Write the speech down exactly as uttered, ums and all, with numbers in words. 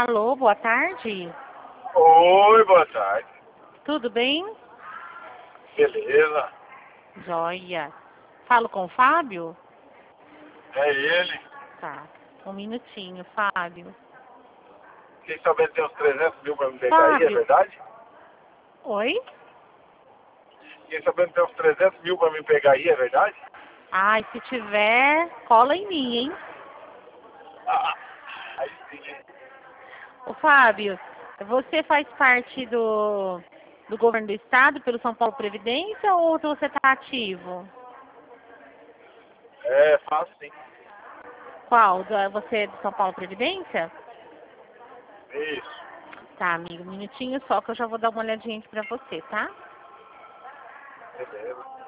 Alô, boa tarde. Oi, boa tarde. Tudo bem? Beleza. Joia. Falo com o Fábio? É ele. Tá. Um minutinho, Fábio. Quem sabendo tem uns trezentos mil pra me pegar aí, é Fábio. verdade? Oi? Quem sabendo tem uns trezentos mil pra me pegar aí, é verdade? Ai, se tiver, cola em mim, hein? Ah, aí sim, hein? Ô, Fábio, você faz parte do, do governo do estado pelo São Paulo Previdência ou você tá ativo? É, fácil sim. Qual? Do- Você é do São Paulo Previdência? Isso. Tá, amigo, um minutinho só que eu já vou dar uma olhadinha aqui pra você, tá? Beleza.